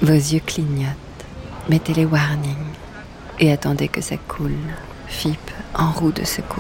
Vos yeux clignotent, mettez les warnings et attendez que ça coule. FIP en roue de secours.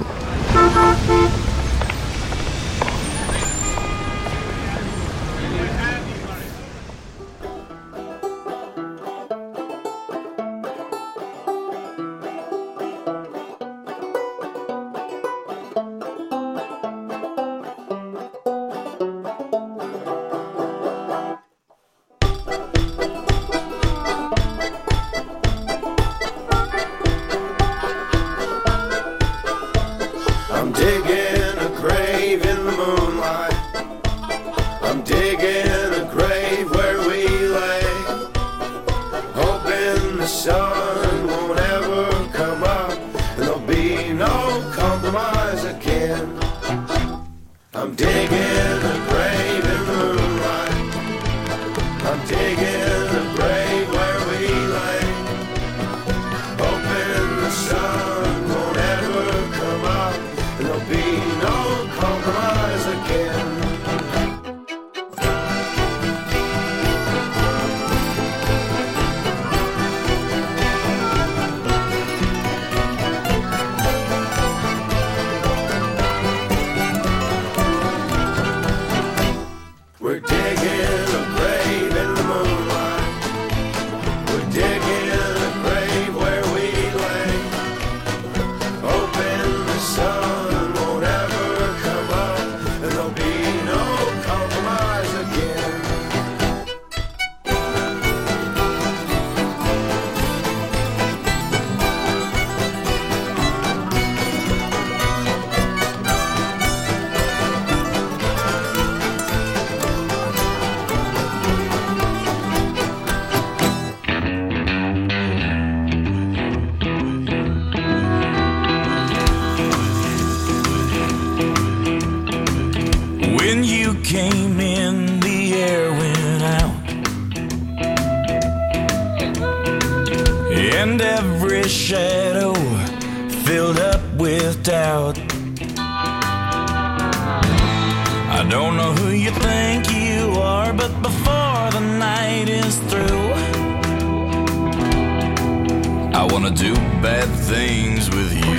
Came in, the air went out, and every shadow filled up with doubt. I don't know who you think you are, but before the night is through, I wanna do bad things with you.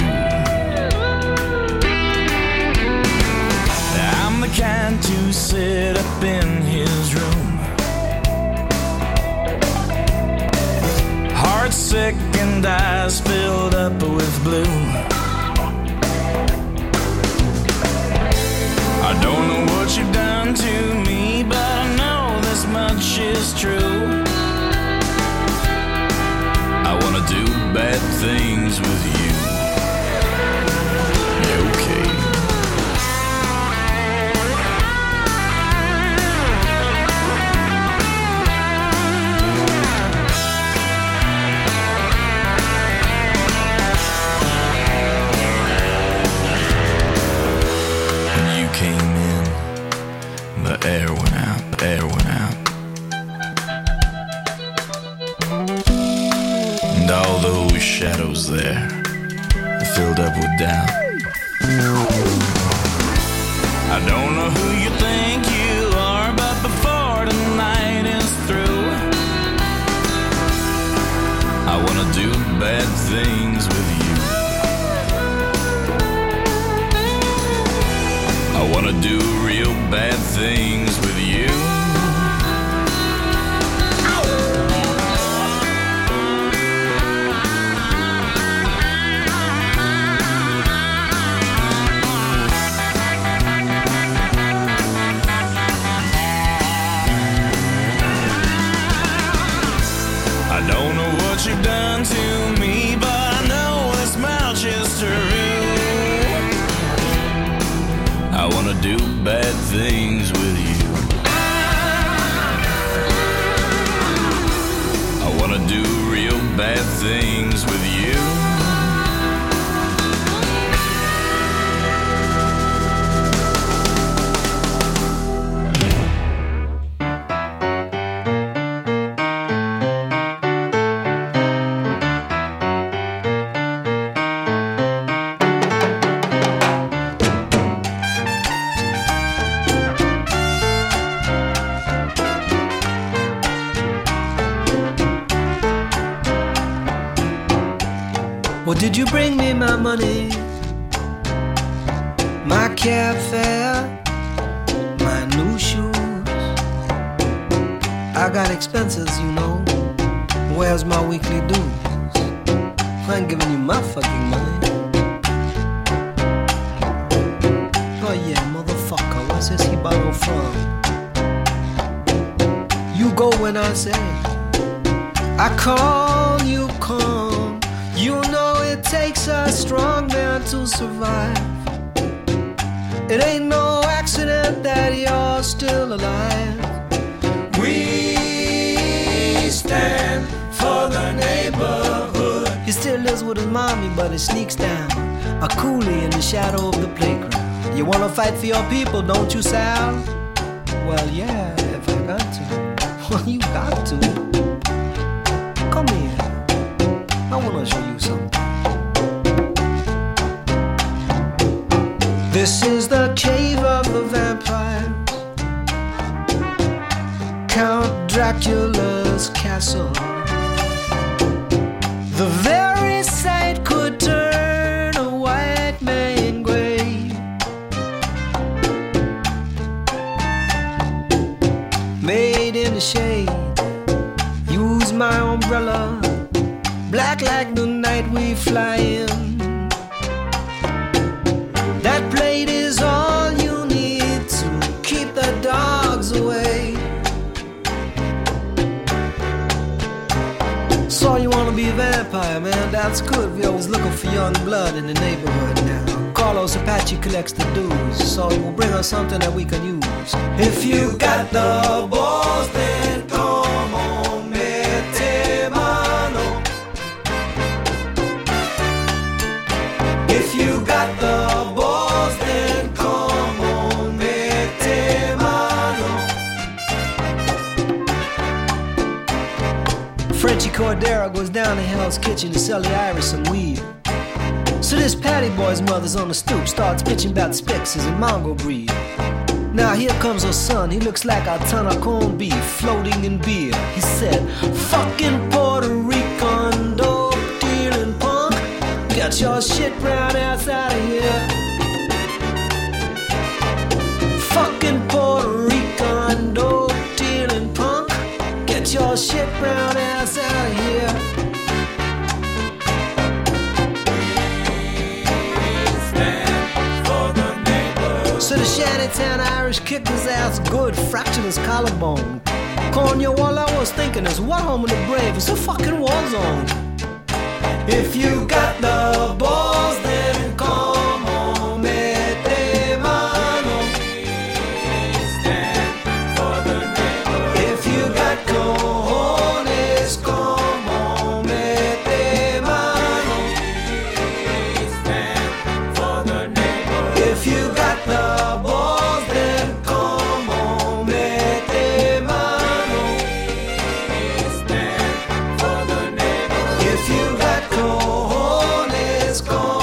I'm the kind to sit up in his room, heart sick and eyes filled up with blue. I don't know what you've done to me, but I know this much is true. I wanna do bad things with you. Okay. Air went out, the air went out, and all those shadows there filled up with doubt. I don't know who you think you are, but before the night is through, I wanna do bad things with you. I wanna do real bad things with you. I don't know what you've done to me, but I know this much is true. I wanna do bad things with you. I wanna do real bad things with you. Well, did you bring me my money? My cab fare, my new shoes. I got expenses, you know. Where's my weekly dues? I ain't giving you my fucking money. Oh yeah, motherfucker, what's this he borrow from? You go when I say I call, you come. You know it takes a strong man to survive. It ain't no accident that you're still alive. We stand for the neighborhood. He still lives with his mommy, but he sneaks down a coolie in the shadow of the playground. You wanna fight for your people, don't you, Sal? Well, yeah, if I got to. Well, you got to. Come here. I wanna show you something. This is the cave of the vampires, Count Dracula's castle. The very sight could turn a white man gray. Made in the shade, use my umbrella, black like the night we fly in. That plate is all you need to keep the dogs away. So you wanna be a vampire, man, that's good. We always looking for young blood in the neighborhood now. Carlos Apache collects the dues, so he will bring us something that we can use. If you got the balls, then come on, mete mano. If you got the balls, then come on, mete mano. Frenchy Cordero goes down to Hell's Kitchen to sell the Irish some weed. So this Patty boy's mother's on the stoop, starts bitching about Spixes and Mongo breed. Now here comes her son, he looks like a ton of corned beef floating in beer. He said, fucking Puerto Rican dope dealing punk, get your shit brown ass out of here. Fucking Puerto Rican dope dealing punk, get your shit brown ass out of here. So the Shantytown Irish kicked his ass good, fractured his collarbone. Cornea, all I was thinking is, what home of the brave? It's a fucking war zone. If you got the balls, then come on, mete mano. Stand for the neighborhood. If you got cojones, come on, mete mano. Stand for the neighborhood. If you got the balls, then come on, mete mano. Stand for the neighborhood. If you got cojones, come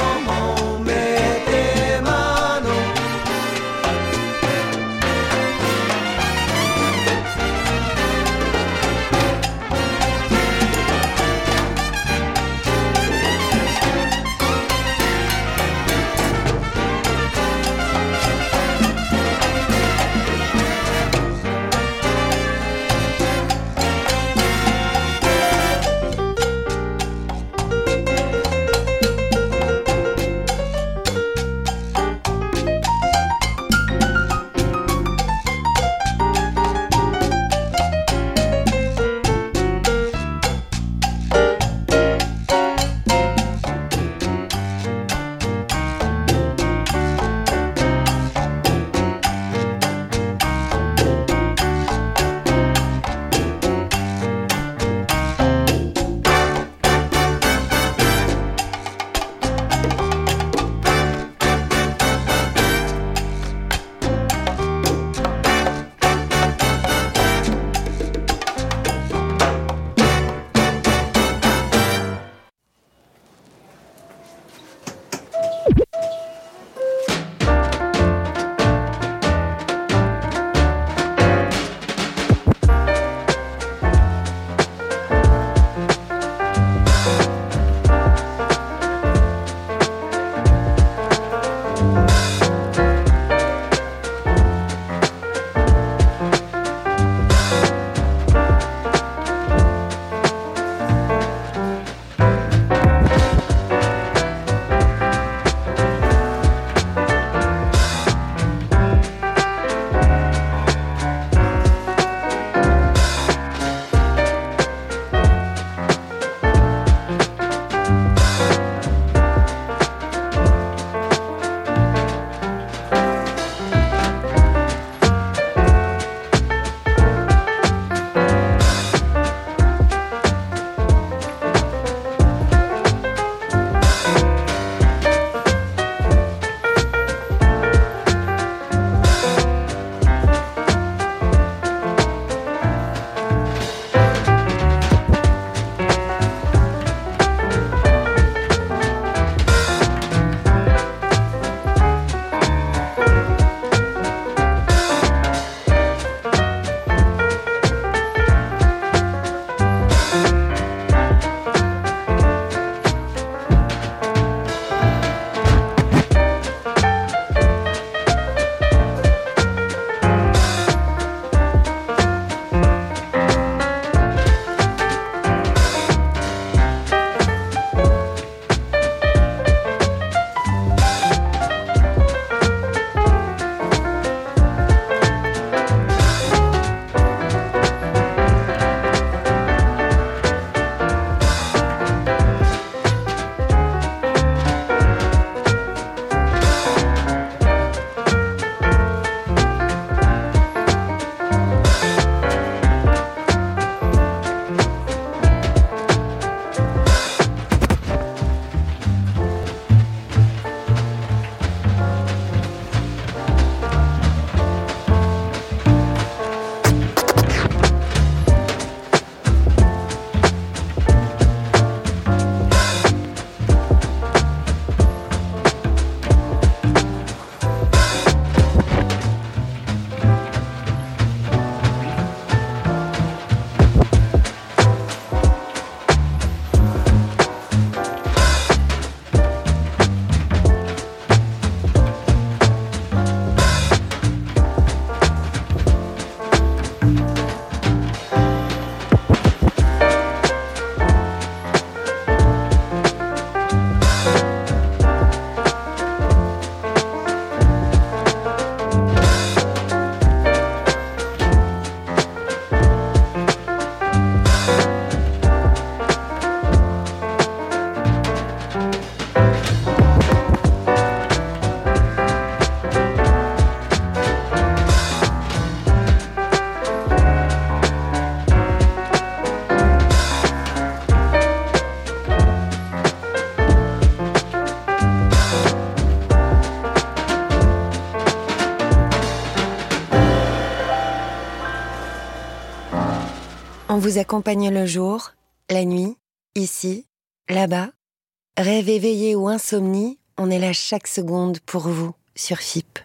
On vous accompagne le jour, la nuit, ici, là-bas. Rêve éveillé ou insomnie, on est là chaque seconde pour vous sur FIP.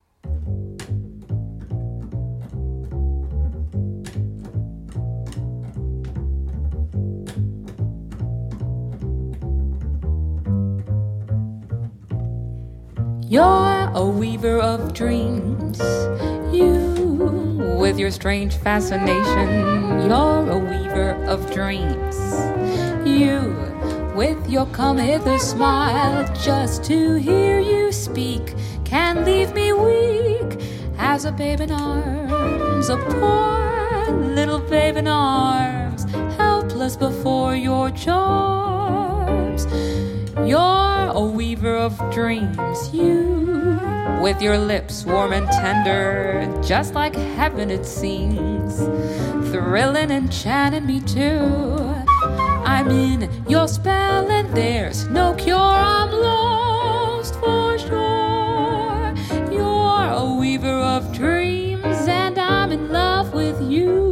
You're a weaver of dreams, you, with your strange fascination. You're a weaver of dreams, you, with your come hither smile. Just to hear you speak can leave me weak as a babe in arms, a poor little babe in arms, helpless before your charms. You're a weaver of dreams, you, with your lips warm and tender, just like heaven it seems, thrilling, enchanting me too. I'm in your spell and there's no cure, I'm lost for sure. You're a weaver of dreams and I'm in love with you.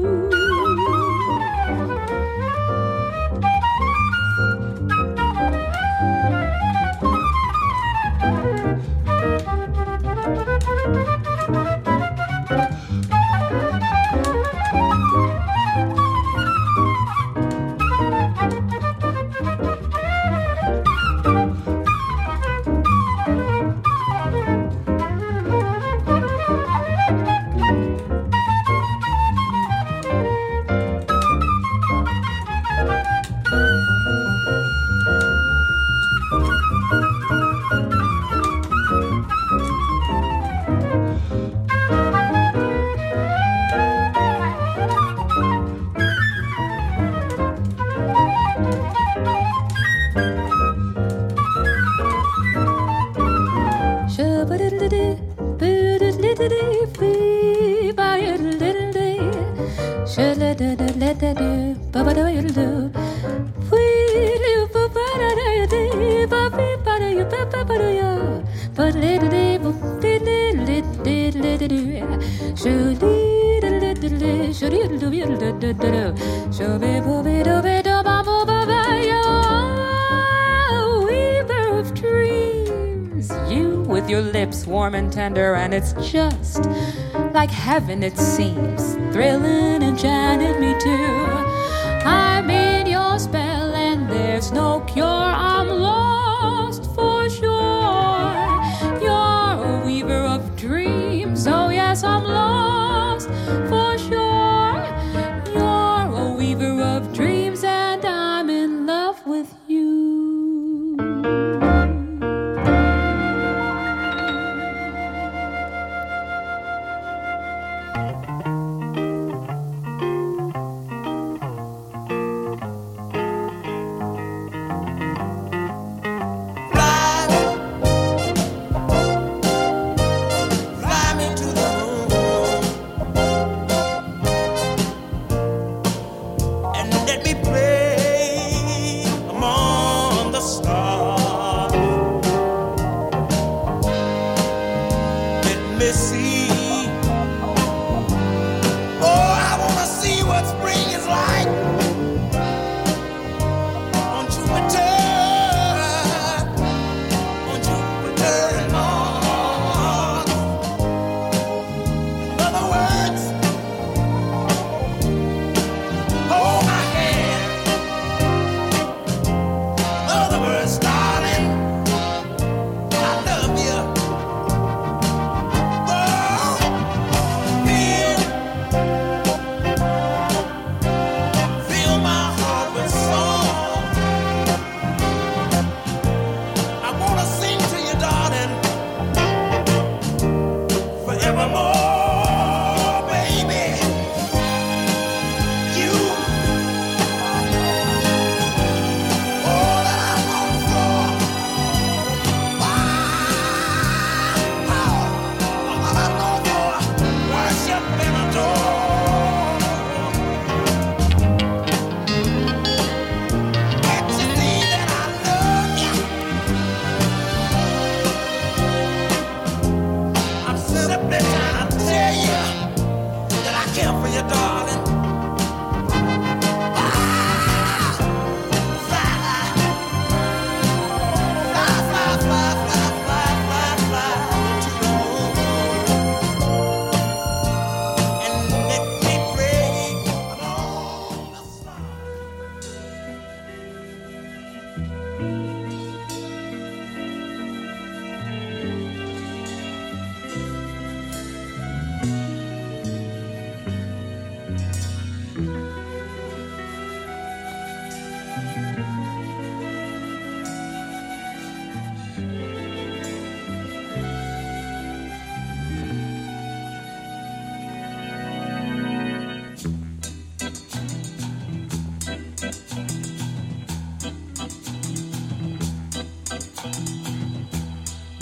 Weaver of dreams, you with your lips warm and tender, and it's just like heaven it seems, thrilling, enchanting me too. I'm in your spell and there's no cure, I'm lost for sure. You're a weaver of dreams, oh yes, I'm lost for sure. You're a weaver of dreams and I'm in love with you.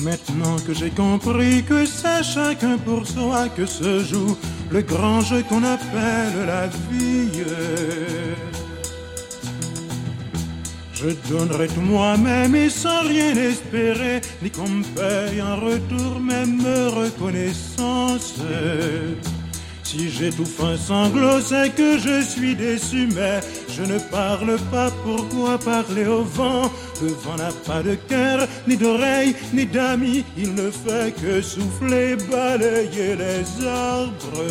Maintenant que j'ai compris que c'est chacun pour soi que se joue le grand jeu qu'on appelle la vie, je donnerai tout moi-même et sans rien espérer, ni qu'on me paye en retour même reconnaissance. Si j'étouffe un sanglot, c'est que je suis déçu, mais je ne parle pas, pourquoi parler au vent? Le vent n'a pas de cœur, ni d'oreille, ni d'amis, il ne fait que souffler, balayer les arbres.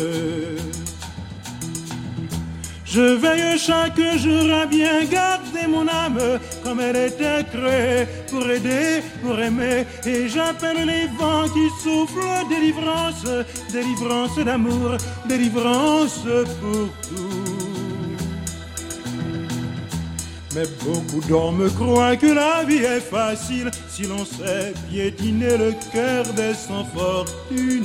Je veille chaque jour à bien garder mon âme comme elle était créée pour aider, pour aimer. Et j'appelle les vents qui soufflent délivrance, délivrance d'amour, délivrance pour tout. Mais beaucoup d'hommes croient que la vie est facile si l'on sait piétiner le cœur des sans fortune.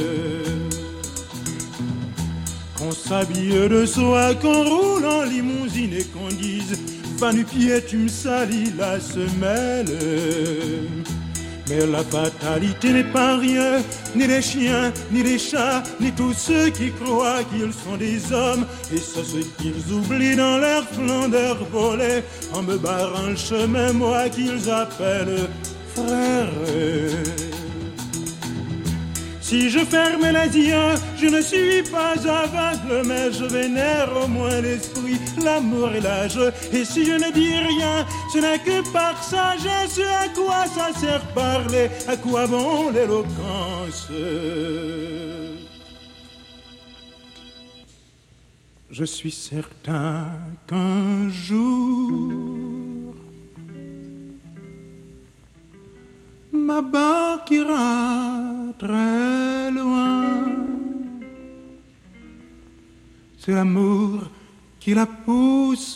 Qu'on s'habille de soie, qu'on roule en limousine et qu'on dise va nu-pied, tu me salis la semelle. Mais la fatalité n'est pas rien, ni les chiens, ni les chats, ni tous ceux qui croient qu'ils sont des hommes. Et c'est ce qu'ils oublient dans leur splendeur volée, en me barrant le chemin, moi qu'ils appellent frère. Si je ferme les yeux, je ne suis pas aveugle, mais je vénère au moins l'esprit, l'amour et l'âge. Et si je ne dis rien, ce n'est que par sagesse. À quoi ça sert parler? À quoi bon l'éloquence? Je suis certain qu'un jour ma barque ira très loin. C'est l'amour qui la pousse.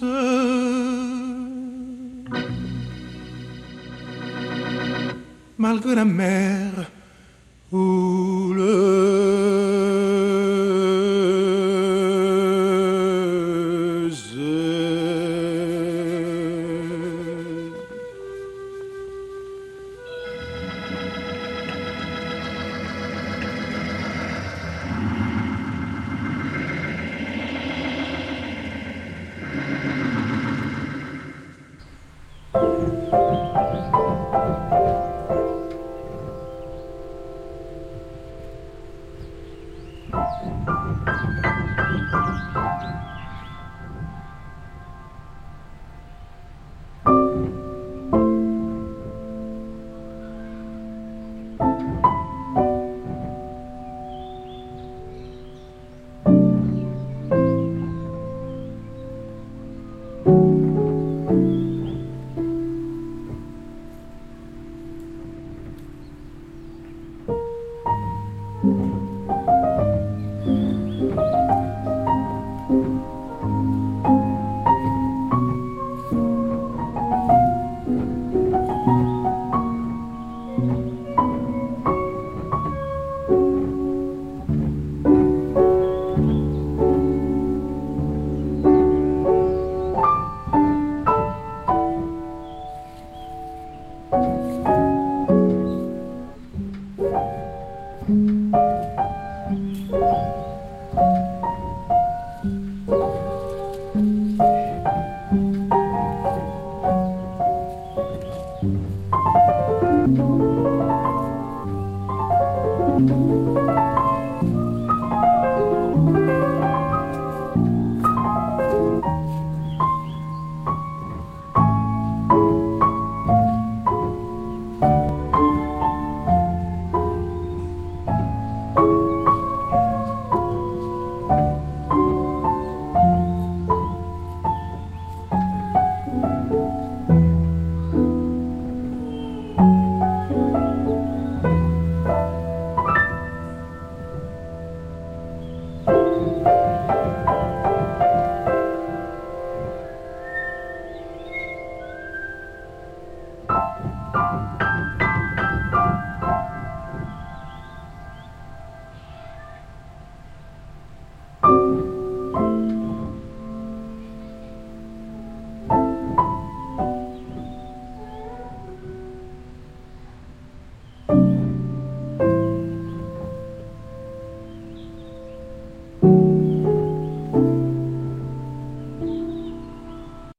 Malgré la mer ou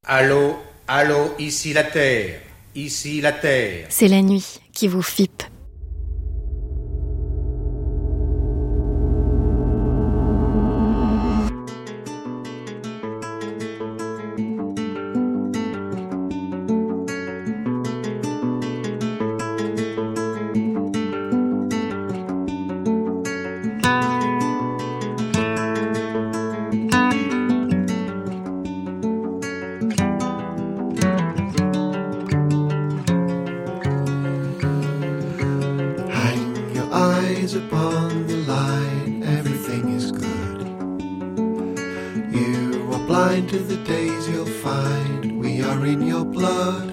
Allô, allô, ici la Terre, ici la Terre. C'est la nuit qui vous fippe. Upon the light, everything is good. You are blind to the days you'll find we are in your blood.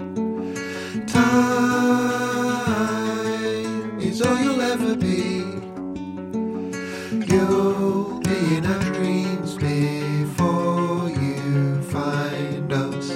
Time is all you'll ever be. You'll be in our dreams before you find us.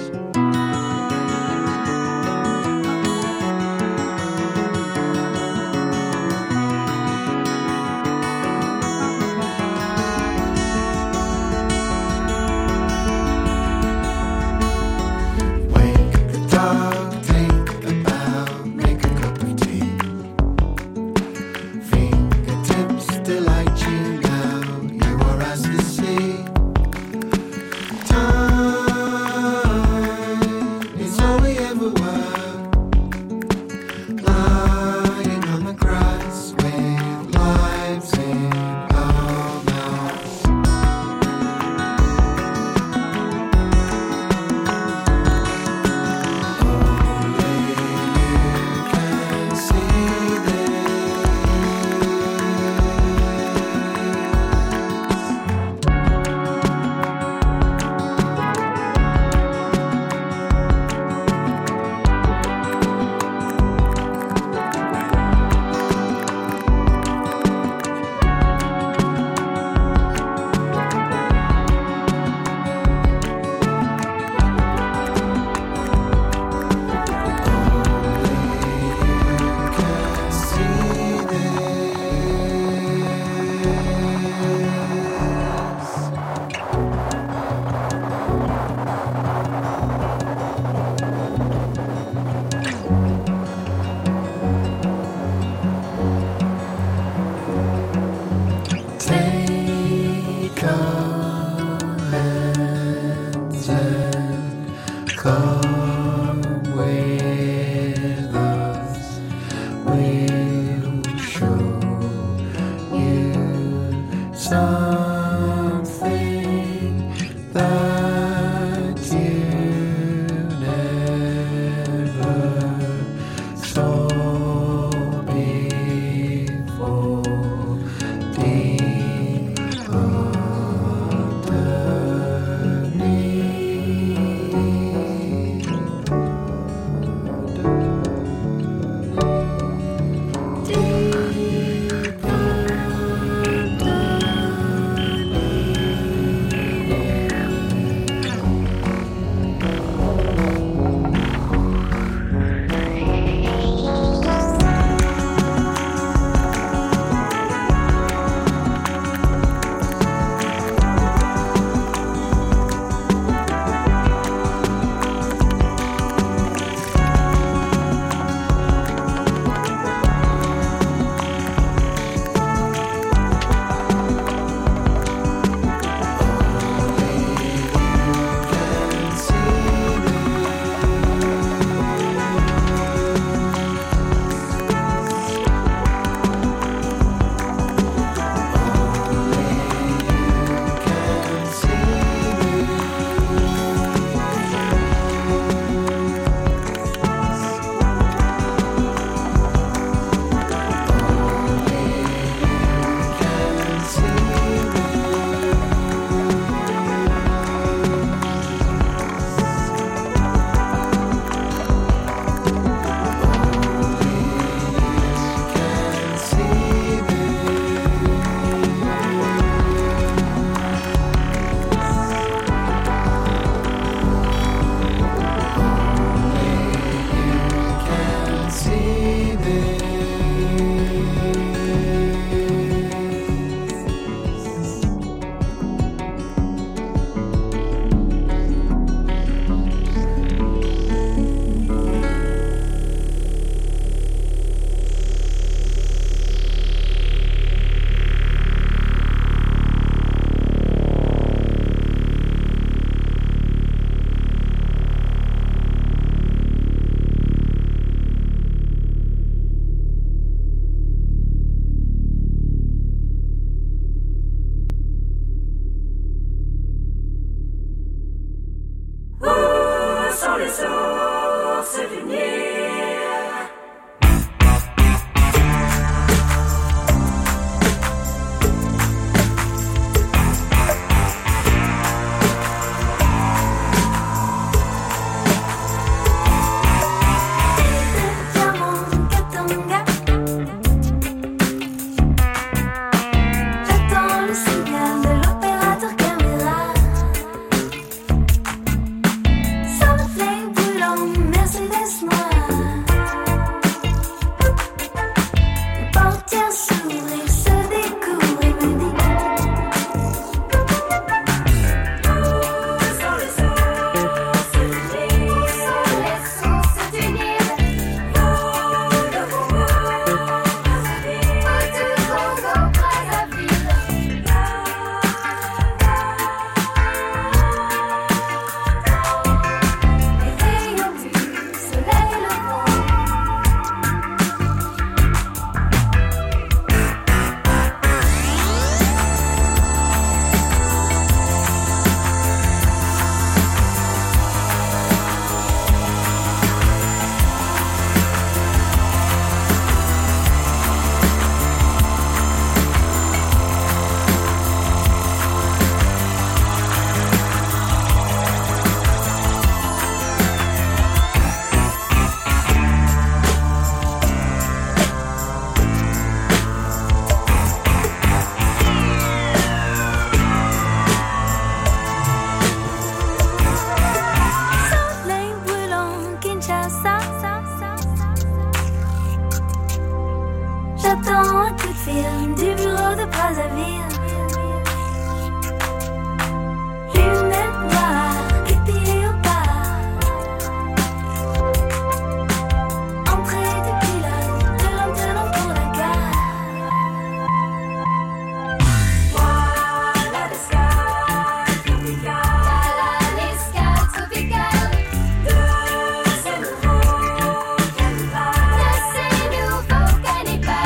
J'attends un coup de fil du bureau de Brazzaville. Lunettes noires, képi au pas. Entrée du pilote, de l'antennon pour la gare. Voilà l'escale tropicale. Voilà l'escale tropicale. De ces nouveaux cannibales. De ces nouveaux cannibales.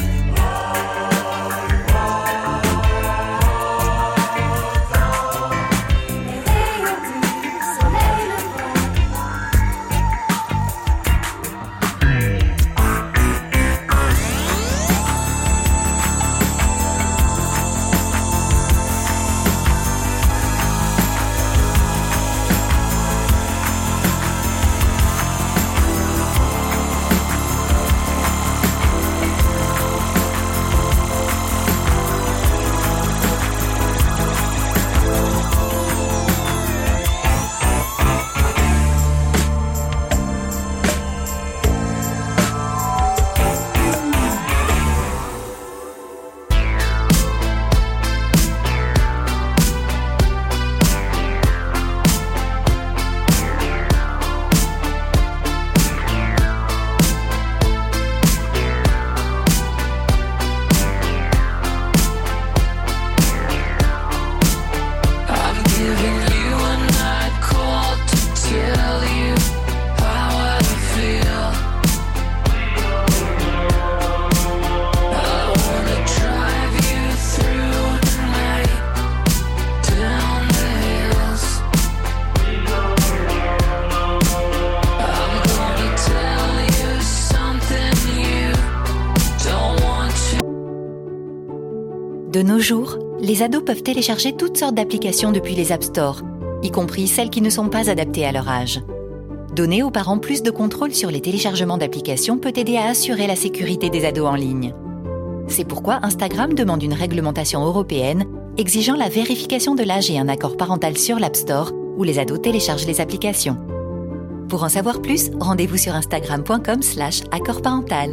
De nos jours, les ados peuvent télécharger toutes sortes d'applications depuis les App Store, y compris celles qui ne sont pas adaptées à leur âge. Donner aux parents plus de contrôle sur les téléchargements d'applications peut aider à assurer la sécurité des ados en ligne. C'est pourquoi Instagram demande une réglementation européenne exigeant la vérification de l'âge et un accord parental sur l'App Store où les ados téléchargent les applications. Pour en savoir plus, rendez-vous sur instagram.com/accord parental.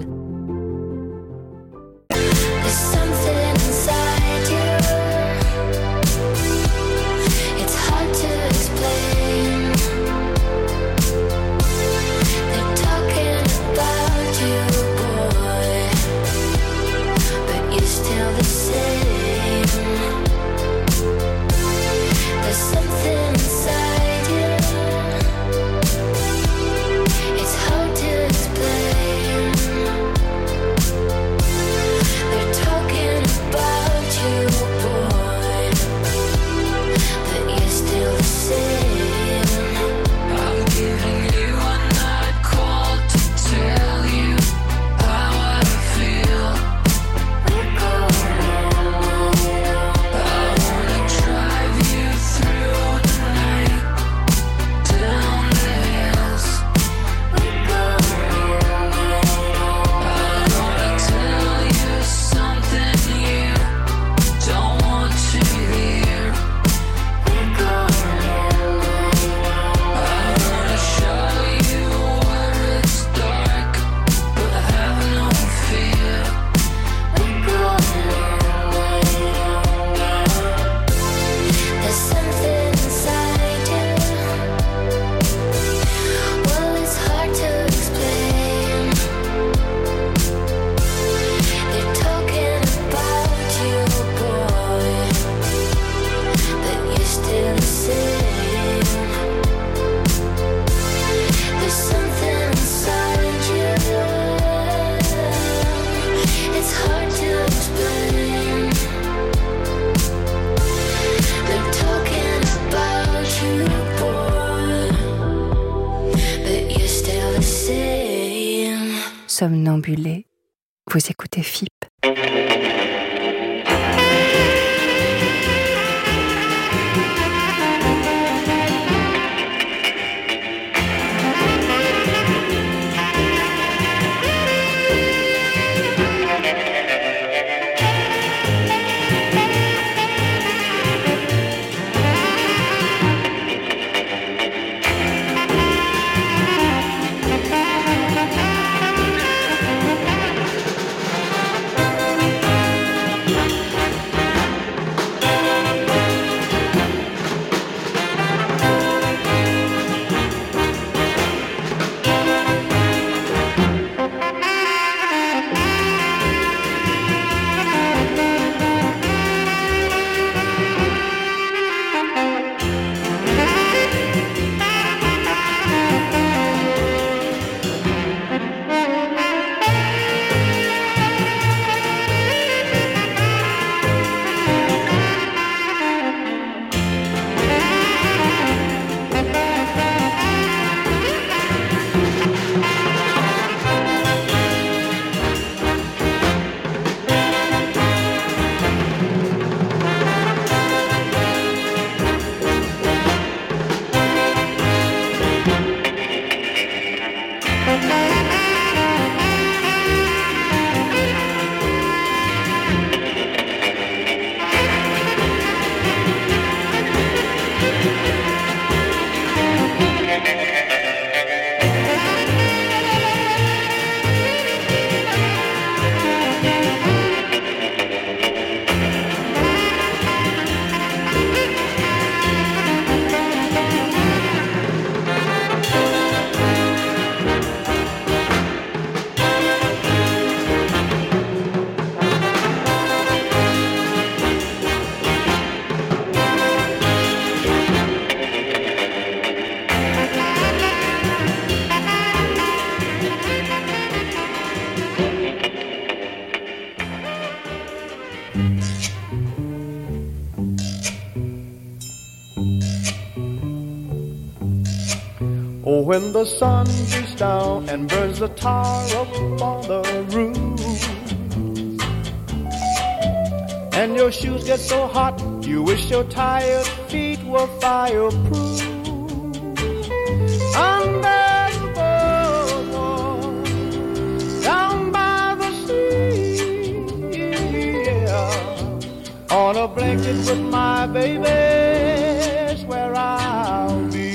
It's hard to explain. somnambulez, vous écoutez FIP. Oh, when the sun beats down and burns the tar up on the roof, and your shoes get so hot, you wish your tired feet were fireproof. Under the boardwalk, down by the sea, yeah, on a blanket with my baby's where I'll be.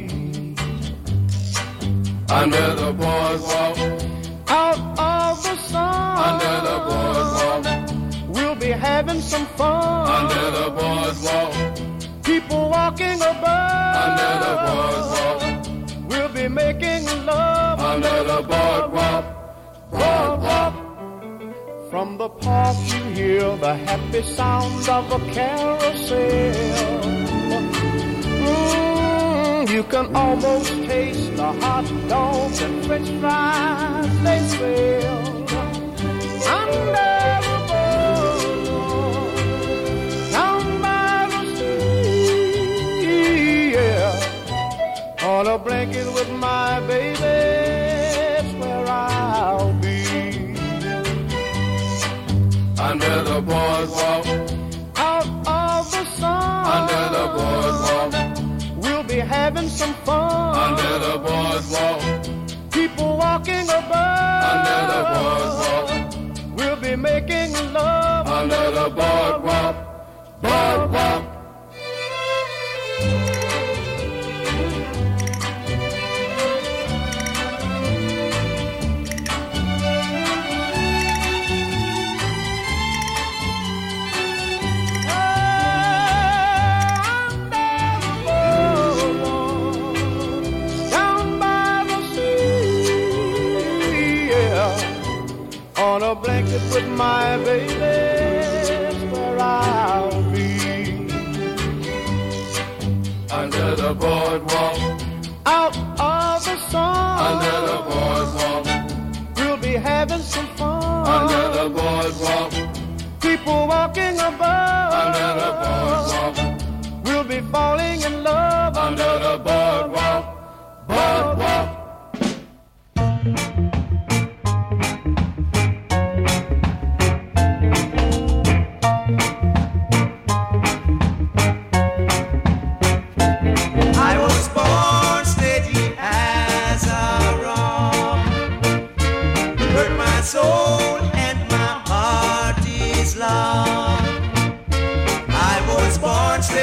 Under the boardwalk, out of the sun, under the boardwalk, we'll be having some fun. Under the boardwalk, people walking above. Under the boardwalk, we'll be making love. Under the boardwalk, boardwalk. From the park you hear the happy sounds of a carousel. You can almost taste the hot dogs and french fries they sell. Under the boardwalk, down by the sea, yeah, on a blanket with my baby, that's where I'll be. under the boardwalk, out of the sun, under the boardwalk, we'll be having some fun. Under the boardwalk, people walking above. Under the boardwalk, we'll be making love. Under the boardwalk, boardwalk. On a blanket with my baby, that's where I'll be. Under the boardwalk, out of the sun, under the boardwalk, we'll be having some fun. Under the boardwalk, people walking above. Under the boardwalk, we'll be falling in love. Under the boardwalk, boardwalk.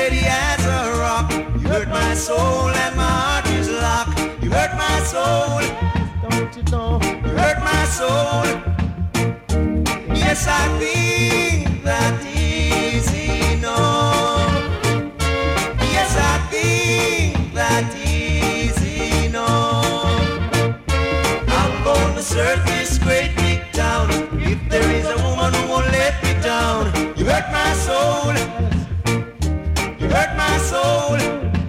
steady as a rock. You hurt my soul and my heart is locked. You hurt my soul, don't you know? You hurt my soul. Yes, I think that easy, no. Yes, I think that easy, no. I'm gonna search this great big town. If there is a woman who won't let me down. You hurt my soul. You hurt my soul.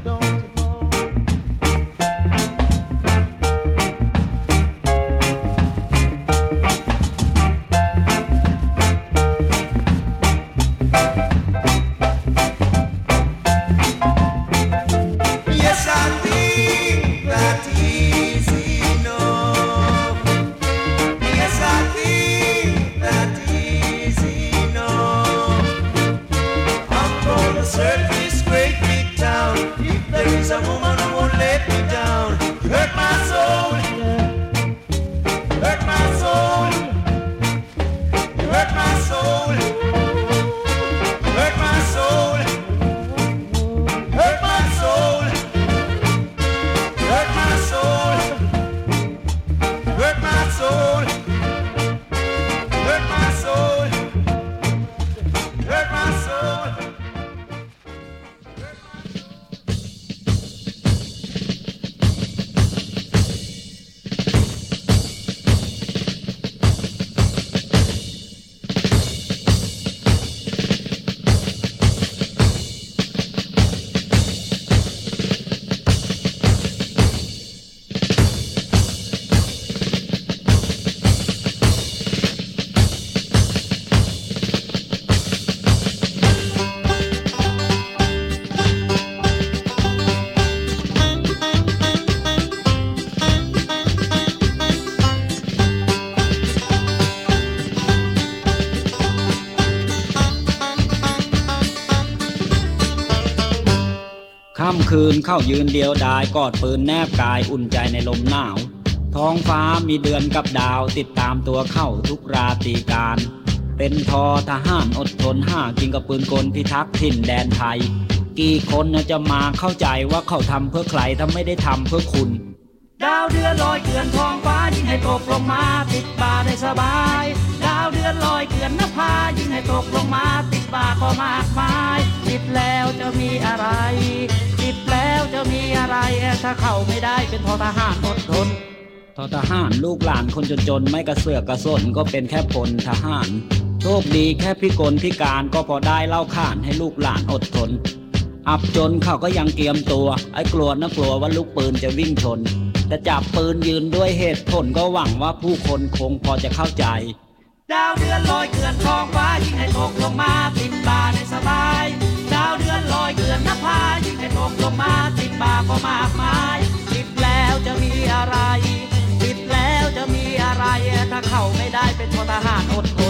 ค่ำคืนเข้ายืนเดียวดายกอดปืนแนบกายอุ่นใจในลมหนาวท้องฟ้ามีเดือนกับดาวติดตามตัวเข้าทุกราตรีการเป็นทอทหารอดทนห้ากินกับปืนกลพิทักษ์ถิ่นแดนไทยกี่คนจะมาเข้าใจว่าเขาทำเพื่อใครถ้าไม่ได้ทำเพื่อคุณดาวเดือนลอยเกลื่อนท้องฟ้ายิ่งให้ตกลงมาติดบ่าได้สบายดาวเดือนลอยเกลื่อนนภายิ่งให้ตกลงมาติดบ่าก็มากมายติดแล้วจะมีอะไรติดแล้วจะมีอะไรถ้าเข้าไม่ได้เป็นทอทหารอดทนทอทหารลูกหลานคนจนๆไม่กระเสือกกระสนก็เป็นแค่พลทหารโชคดีแค่พิกลพิการก็พอได้เล่าขานให้ลูกหลานอดทนอับจนเขาก็ยังเตรียมตัวไอ้กลัวนะกลัวว่าลูกปืนจะวิ่งชนแต่จับปืนยืนด้วยเหตุผลก็หวังว่าผู้คนคงพอจะเข้าใจดาวเดือนลอยเกลื่อนท้องฟ้ายิ่งให้ตกลงมาติดบ่าได้สบายดาวเดือนลอยเกลื่อนนภายิ่งให้ตกลงมาติดบ่าก็มากมายติดแล้วจะมีอะไรติดแล้วจะมีอะไรถ้าเข้าไม่ได้เป็นทหารอดทน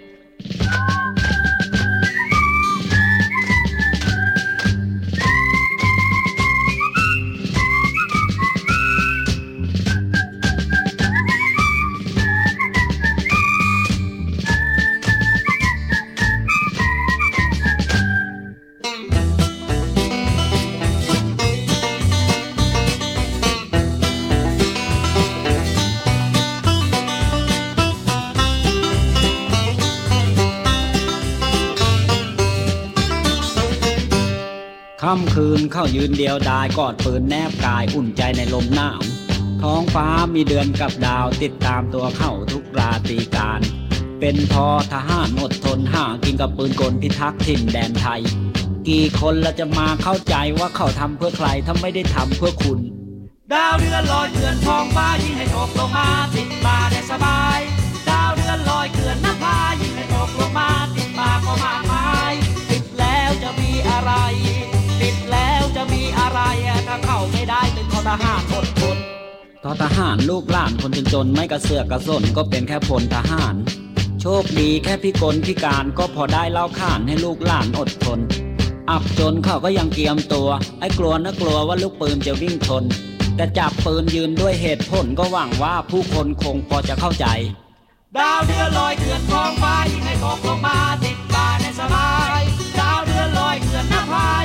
ค่ำคืนเข้ายืนเดียวดายกอดปืนแนบกายอุ่นใจในลมหนาวท้องฟ้ามีเดือนกับดาวติดตามตัวเข้าทุกราตรีการเป็นทอทหารอดทนหากินกับปืนกลพิทักษ์ถิ่นแดนไทยกี่คนละจะมาเข้าใจว่าเขาทำเพื่อใครถ้าไม่ได้ทำเพื่อคุณดาวเดือนลอยเกลื่อนท้องฟ้ายิ่งให้ตกลงมาติดบ่าได้สบายดาวเดือนลอยเกลื่อนนภายิ่งให้ตกลงมาติดบ่าก็มากมายติดแล้วจะมีอะไรติดแล้วจะมีอะไรถ้าเข้าไม่ได้เป็นทอทหารอดทนทอทหารลูกหลานคนจนๆไม่กระเสือกกระสนก็เป็นแค่พลทหารโชคดีแค่พิกลพิการก็พอได้เล่าขานให้ลูกหลานอดทนอับจนเขาก็ยังเตรียมตัวไอ้กลัวนะกลัวว่าลูกปืนจะวิ่งชนแต่จับปืนยืนด้วยเหตุผลก็หวังว่าผู้คนคงพอจะเข้าใจดาวเดือนลอยเกลื่อนท้องฟ้ายิ่งให้ตกลงมาติดบ่าในสบายดาวเดือนลอยเกลื่อนนภายิ่งให้ต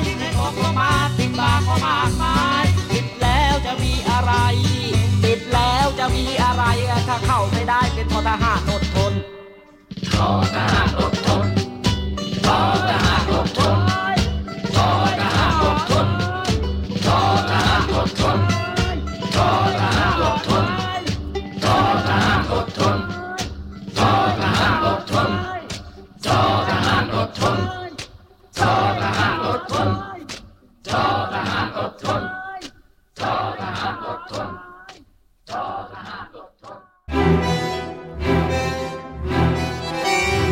อกเข้ามาติดตาก็มากมายติดแล้วจะมีอะไรติดแล้วจะมีอะไรถ้าเข้าไม่ได้เป็นทอทหารอดทนทอทหารอดทนทอทหารอดทนทอทหารอดทนทอทหารอดทนทอทหารอดทนทอทหารอดทนทอทหารอดทนทอทหารอดทนทอทหารอดทนทอทหารอดทนทอทหารอดทนทอทหารอดทน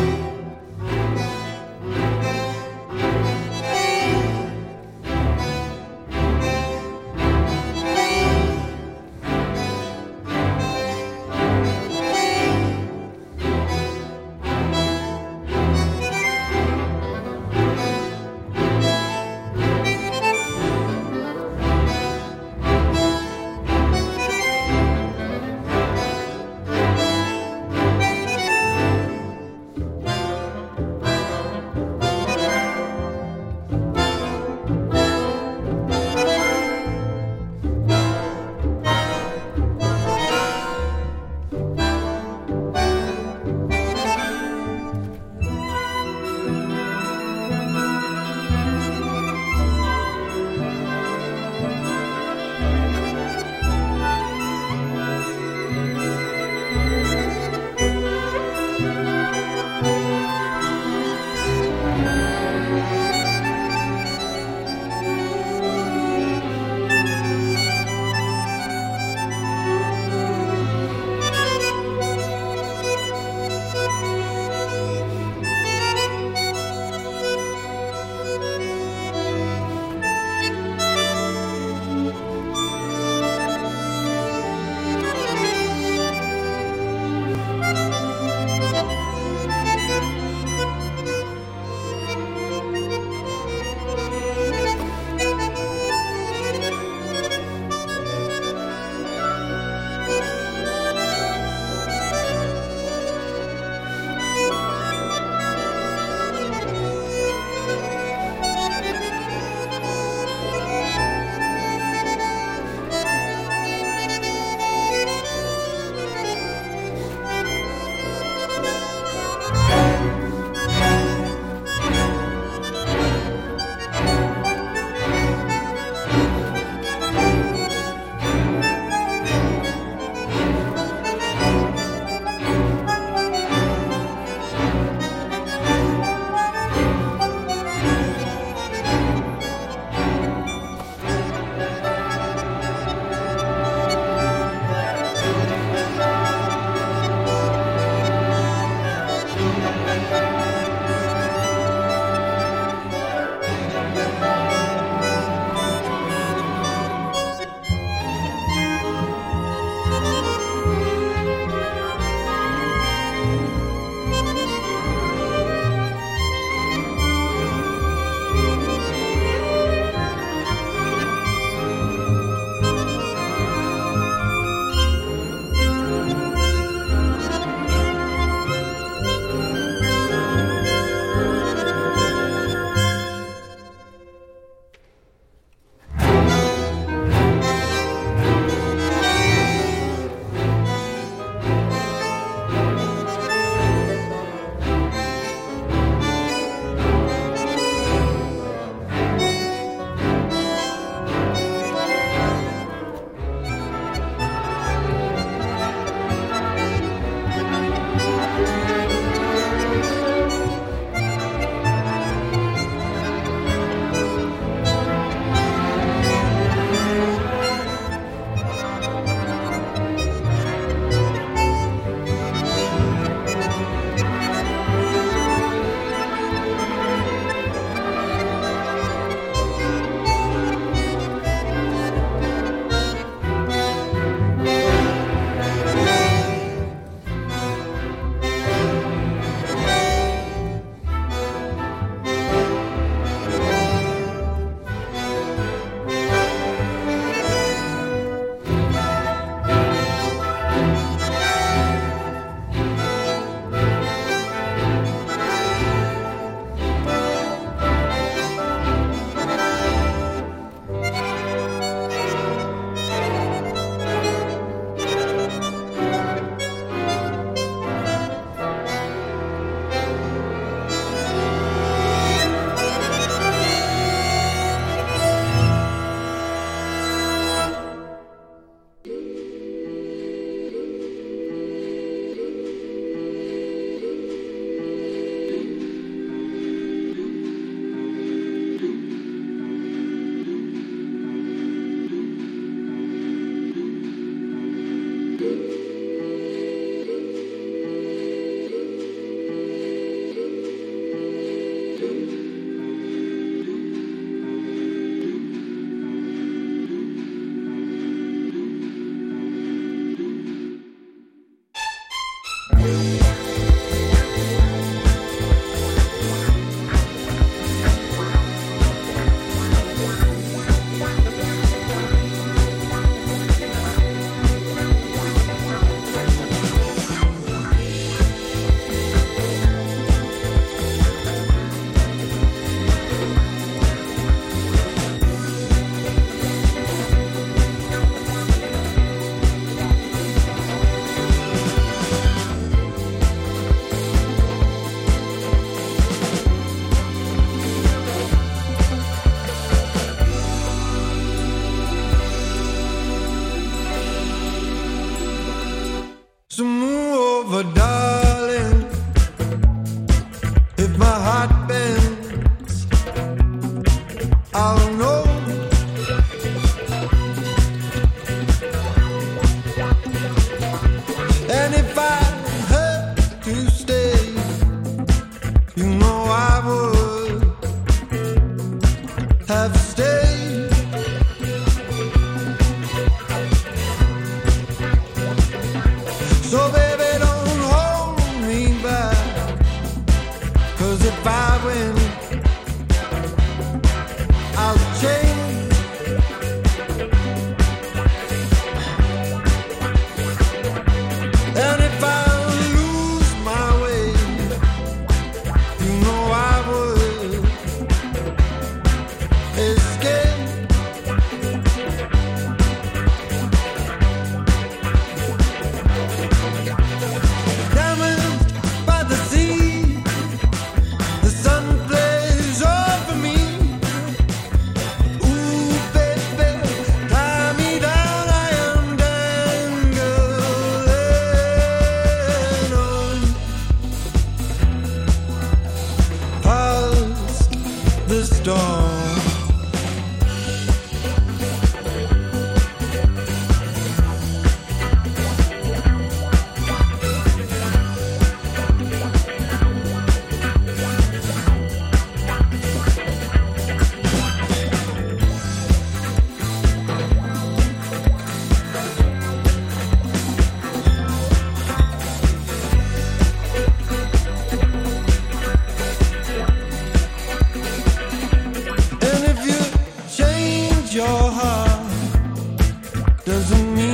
doesn't mean